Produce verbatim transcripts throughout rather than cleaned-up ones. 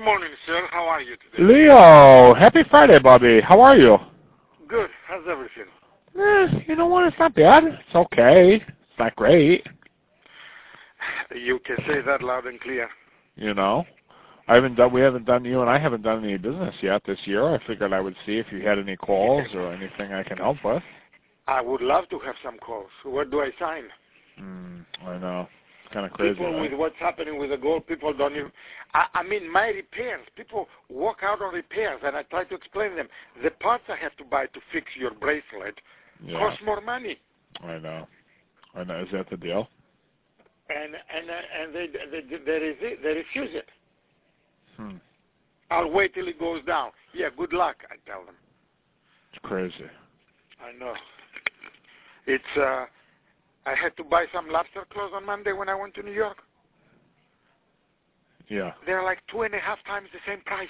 morning, sir. How are you today? Leo, happy Friday, Bobby. How are you? Good. How's everything? Eh, you know what? It's not bad. It's okay. It's not great. You can say that loud and clear. You know, I haven't done. We haven't done. You and I haven't done any business yet this year. I figured I would see if you had any calls or anything I can help with. I would love to have some calls. Where do I sign? Mm, I know. It's kind of crazy. People Right? with what's happening with the gold, people don't even. I, I mean, my repairs. People walk out on repairs, and I try to explain to them the parts I have to buy to fix your bracelet Yeah. cost more money. I know. I know. Is that the deal? And and uh, and they they they, resi- they refuse it. Hmm. I'll wait till it goes down. Yeah, good luck, I tell them. It's crazy. I know. It's, uh, I had to buy some lobster claws on Monday when I went to New York. Yeah. They're like two and a half times the same price.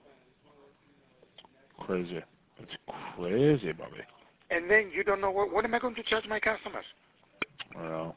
Crazy. It's crazy, Bobby. And then you don't know, what, what am I going to charge my customers? I know.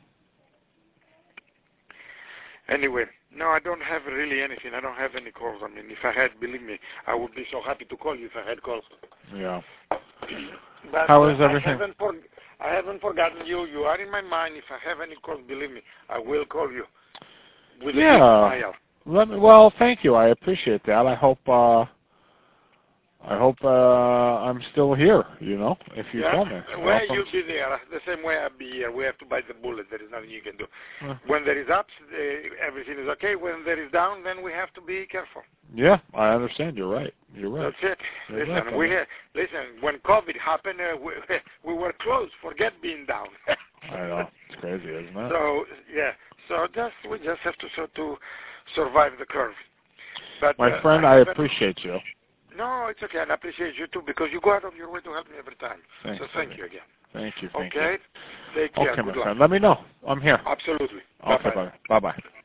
Anyway, no, I don't have really anything. I don't have any calls. I mean, if I had, believe me, I would be so happy to call you if I had calls. Yeah. But How is uh, everything? I haven't, for, I haven't forgotten you. You are in my mind. If I have any calls, believe me, I will call you. With Yeah. a big smile. Let me, well, thank you. I appreciate that. I hope uh, I hope uh, I'm still here. You know, if you Yeah. call me. Well, you'll be there. The same way I'll be here. We have to bite the bullet. There is nothing you can do. Uh, When there is ups, uh, everything is okay. When there is down, then we have to be careful. Yeah, I understand. You're right. You're right. That's it. You're Listen, right, we Bobby. listen. When COVID happened, uh, we, we were close. Forget being down. I know. It's crazy, isn't it? So yeah. So just we just have to so to survive the curve. But My uh, friend, I, I haven't- appreciate you. No, it's okay. And I appreciate you too because you go out of your way to help me every time. Thanks, so thank Bobby. you again. Thank you. Thank Okay. you. Take care. Okay, Good my luck. friend. Let me know. I'm here. Absolutely. Okay, Bye-bye. bye. Bye-bye.